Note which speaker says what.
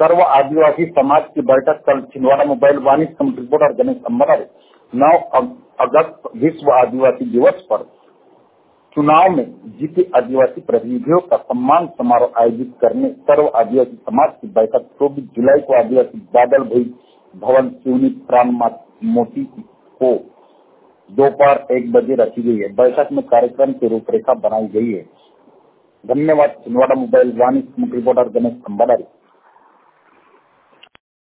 Speaker 1: सर्व आदिवासी समाज की बैठक कल छिंदवाड़ा मोबाइल वाणिज्य कमेटी बोर्ड और गणेश संबंध 9 अगस्त विश्व आदिवासी दिवस पर चुनाव में जीते आदिवासी प्रतिनिधियों का सम्मान समारोह आयोजित करने सर्व आदिवासी समाज की बैठक 24 जुलाई को आदिवासी बादल भवन सिवनी प्राण मोती को दोपहर 1 बजे रखी गई है। बैठक में कार्यक्रम की रूपरेखा बनाई गई है। धन्यवाद। छिंदवाड़ा मोबाइल वाणिज्य कमेटी बोर्ड और गणेश संबंध।